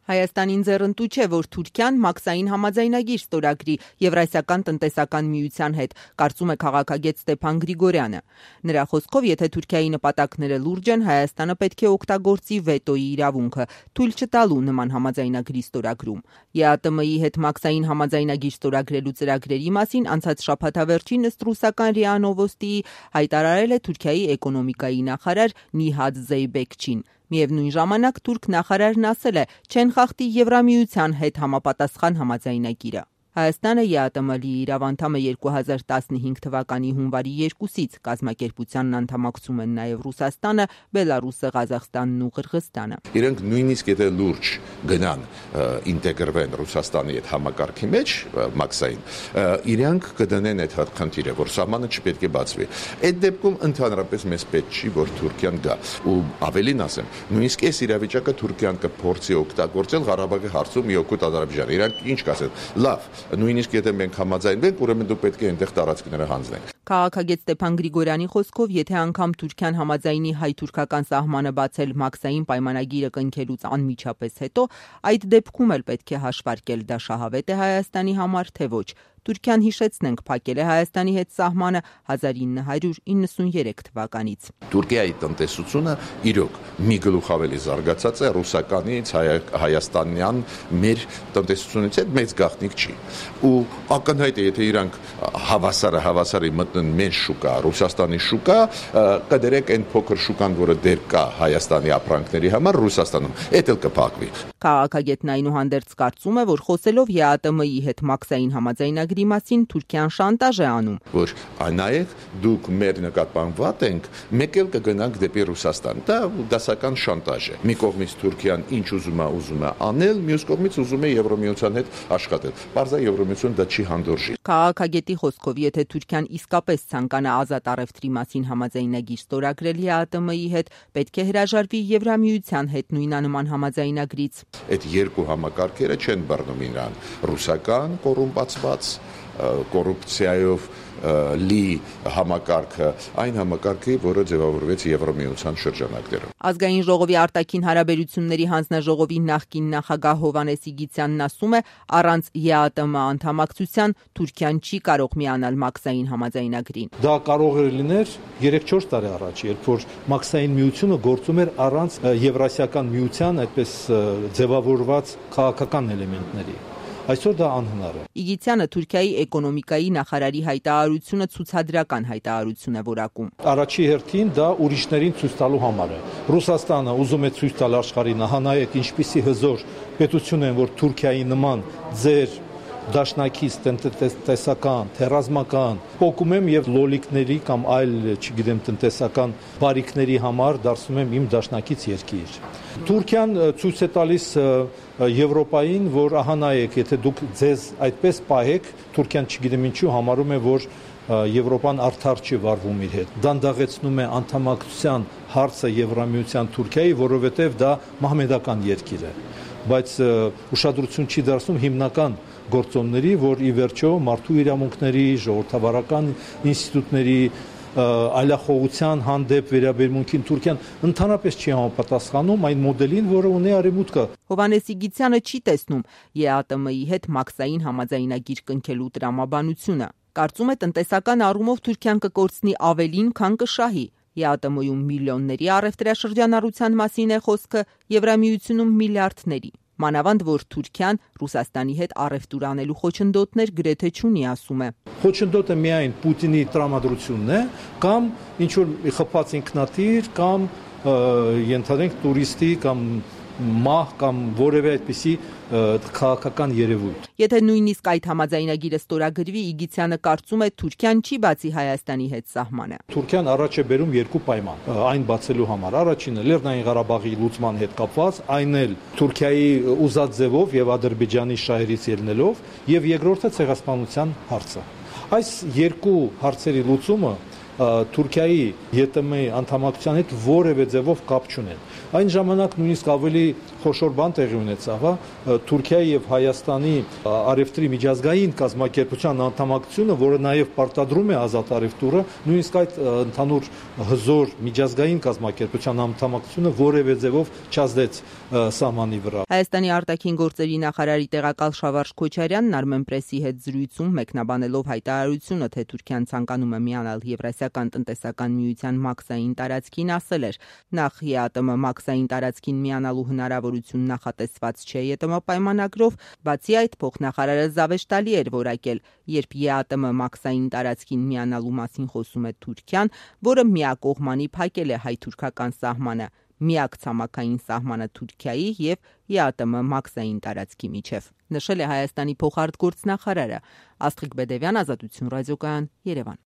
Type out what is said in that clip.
Հայաստանին ձեռնտու չէ, որ Թուրքիան մաքսային համաձայնագիր ստորագրի Եվրասիական տնտեսական միության հետ, կարծում է քաղաքագետ Ստեփան Գրիգորյանը։ Նրա խոսքով, եթե Թուրքիայի նպատակները լուրջ են, Հայաստանը պետք է օգտագործի վետոյի իրավունքը, թույլ չտալու նման համաձայնագրի ստորագրում։ ԵԱՏՄ-ի հետ մաքսային համաձայնագիր ստորագրելու ծրագրերի մասին անցած շաբաթավերջին ըստ ռուսական ՌԻԱ Նովոստիի հայտարարել է Թուրքիայի էկոնոմիկայի նախարար Նիհադ Զեյբեքչին։ Միևնույն ժամանակ թուրք նախարարն ասել է, չեն խախտի Եվրամիության հետ համապատասխան համաձայնագիրը։ Հայաստանը ԵԱՏՄ-ի իր անդամ է 2015 թվականի հունվարի 2-ից, կազմակերպությանն անդամակցում են նաև Ռուսաստանը, Բելարուսը, Ղազախստանն ու Ղրղըզստանը։ Իրենք նույնիսկ եթե լուրջ գնան ինտեգրվեն Ռուսաստանի հետ համակարգի մեջ մաքսային, իրենք կդնեն այդ խնդիրը, որ սահմանը չպետք է բացվի։ Այդ դեպքում ընդհանրապես մեզ պետք չի, որ Թուրքիան գա։ Ու ավելին ասեմ, նույնիսկ այս իրավիճակը Թուրքիան կփորձի օգտագործել Ղարաբաղի հարցում մի օգուտ Ադրբեջան։ Իրանք ինչ կասեն, լավ, նույնիսկ եթե մենք համաձայնվենք, ուրեմն դու պետք է այնտեղ տարածքները հանձնենք։ Քաղաքագետ Ստեփան Գրիգորյանի խոսքով, եթե անգամ Թուրքիան համաձայնի հայ-թուրքական սահմանը բացել մաքսային պայմանագիրը կնքելուց անմիջապես հետո, այդ դեպքում էլ պետք է հաշվարկել դա շահավետ է Հայաստանի համար, թե ոչ։ Թուրքիան, հիշեցնենք, փակել է Հայաստանի հետ սահմանը 1993 թվականից։ Թուրքիայի տնտեսությունը իրոք մի գլուխ ավելի զարգացած է ռուսականից, հայաստանյան մեր տնտեսությունից հետ մեծ գաղտնիք չի։ Ու ակնհայտ է, եթե իրանք հավասարի մտնեն մեր շուկա, Ռուսաստանի շուկա, կդրեք այն փոքր շուկան, որը դեռ կա Հայաստանի ապրանքների համար Ռուսաստանում, այդ էլ կփակվի։ Քաղաքագետն այնուհանդերձ կարծում է, որ խոսելով ԵԱՏՄ-ի հետ մաքսային համաձայնագրի մասին Թուրքիան շանտաժ է անում։ Որ նայեք, դուք մեր նկատմամբ վատ ենք, մեկ էլ կգնանք դեպի Ռուսաստան։ Դա դասական շանտաժ է։ Մի կողմից Թուրքիան ինչ ուզում է անել, մյուս կողմից ուզում է Եվրամիության հետ աշխատել։ Պարզա Եվրամիությունը դա չի հանդուրժի։ Քաղաքագետի խոսքով, եթե Թուրքիան իսկապես ցանկանա ազատ առևտրի մասին համաձայնագիր ստորագրել ԵԱՏՄ-ի հետ, պետք է հրաժարվի Եվրամիության հետ նույնանման համաձայնագրից։ Այդ երկու համակարգերը չեն բռնում իրան։ Ռուսական կոռումպացված կոռուպցիայով լի համակարգը, այն համակարգը, որը ձևավորվեց Եվրամիության շրջանակներում։ Ազգային ժողովի արտաքին հարաբերությունների հանձնաժողովի նախկին նախագահ Հովհաննես Իգիթյանն ասում է, առանց ԵԱՏՄ անդամակցության Թուրքիան չի կարող միանալ մաքսային համաձայնագրին։ Դա կարող էր լինել 3-4 տարի առաջ, երբ որ մաքսային միությունը գործում էր առանց Եվրասիական միության այդպես ձևավորված քաղաքական էլեմենտների։ Այսօր դա անհնար է։ Իգիթյանը Թուրքիայի էկոնոմիկայի նախարարի հայտարարությունը ցուցադրական հայտարարություն է որակում։ Առաջի հերթին դա ուրիշներին ցույց տալու համար է։ Ռուսաստանը ուզում է ցույց տալ աշխարհին, նահանայեք ինչպիսի հզոր պետություն են, որ Թուրքիայի նման ձեր դաշնակից տնտեսական, ռազմական, փոկում եմ եւ լոլիկների կամ այլ, չգիտեմ, տնտեսական բարիքների համար դարձնում եմ իմ դաշնակից երկիր։ Թուրքիան ցույց է տալիս Եվրոպային, որ ահա նայեք, եթե դուք ձեզ այդպես պահեք, Թուրքիան չգիտեմ ինչու համարում է, որ Եվրոպան արդար չի վարվում իր հետ։ Դանդաղեցնում է անդամակցության հարցը Եվրամիության Թուրքիայի, որովհետև դա մահմեդական երկիր է, բայց ուշադրություն չի դարձնում հիմնական գործոնների, որ ի վերջո մարդու իրավունքների, ժողովրդավարական ինստիտուտների, այլախոհության հանդեպ վերաբերմունքին Թուրքիան ընդհանրապես չի համապատասխանում այն մոդելին, որը ունի Արևմուտքը։ Հովհաննես Իգիթյանը չի տեսնում ԵԱՏՄ-ի հետ մաքսային համաձայնագիր կնքելու տրամաբանությունը։ Կարծում է տնտեսական առումով Թուրքիան կկորցնի ավելին, քան կշահի։ ԵԱՏՄ-ում միլիոնների առևտրաշրջանառության մասին է խոսքը, Եվրամիությունում միլիարդների։ Մանավանդ, որ Թուրքիան Ռուսաստանի հետ առևտուր անելու խոչընդոտներ գրեթե չունի, ասում է։ Խոչընդոտը միայն Պուտինի տրամադրությունն է, կամ ինչ-որ խփած ինքնաթիռ, կամ ենթադրենք տուրիստի կամ մահ կամ որևէ այդպիսի քաղաքական երևույթ։ Եթե նույնիսկ այդ համաձայնագիրը ստորագրվի, Իգիթյանը կարծում է Թուրքիան չի բացի Հայաստանի հետ սահմանը։ Թուրքիան առաջ է բերում երկու պայման այն բացելու համար։ Առաջինը Լեռնային Ղարաբաղի լուծման հետ կապված, այն էլ Թուրքիայի ուզած ձևով եւ Ադրբեջանի շահերից ելնելով, եւ երկրորդը ցեղասպանության հարցը։ Այս երկու հարցերի լուծումը Թուրքիայի ԵՏՄ-ի անդամակցության հետ որևէ ձևով կապ չունեն։ Այն ժամանակ նույնիսկ ավելի խոշոր բան տեղի ունեցավ, Թուրքիայի եւ Հայաստանի առևտրի միջազգային կազմակերպության անդամակցությունը, որը նաեւ պարտադրում է ազատ առևտուրը, նույնիսկ այդ ընդհանուր հզոր միջազգային կազմակերպության անդամակցությունը որևէ ձևով չազդեց սահմանի վրա։ Հայաստանի արտաքին գործերի նախարարի տեղակալ Շավարժ Քոչարյանն Armenpress-ի հետ զրույցում մեկնաբանելով հայտարարությունը, թե Թուրքիան ցանկանում է միանալ Եվրասիական տնտեսական միության մաքսային տարածքին, ասել էր. նախ ԵԱՏՄ մաքսային տարածքին միանալու հնարավորություն նախատեսված չէ ԵՏՄ պայմանագրով, բացի այդ փոխնախարարը զավեշտալի էր որակել, երբ ԵԱՏՄ մաքսային տարածքին միանալու մասին խոսում է Թուրքիան, որը միակողմանի փակել է հայ-թուրքական սահմանը, միակ ցամաքային սահմանը Թուրքիայի եւ ԵԱՏՄ մաքսային տարածքի միջև, նշել է Հայաստանի փոխարտգործնախարարը։ Աստղիկ Բեդևյան, Ազատություն ռադիոկայան, Երևան։